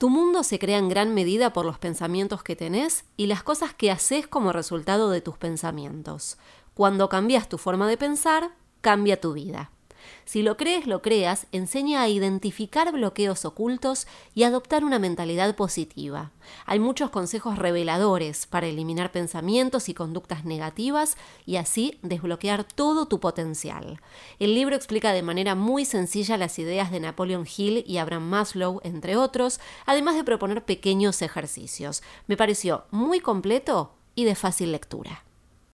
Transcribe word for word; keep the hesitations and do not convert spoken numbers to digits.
Tu mundo se crea en gran medida por los pensamientos que tenés y las cosas que haces como resultado de tus pensamientos. Cuando cambias tu forma de pensar, cambia tu vida. Si lo crees, lo creas, enseña a identificar bloqueos ocultos y adoptar una mentalidad positiva. Hay muchos consejos reveladores para eliminar pensamientos y conductas negativas y así desbloquear todo tu potencial. El libro explica de manera muy sencilla las ideas de Napoleon Hill y Abraham Maslow, entre otros, además de proponer pequeños ejercicios. Me pareció muy completo y de fácil lectura.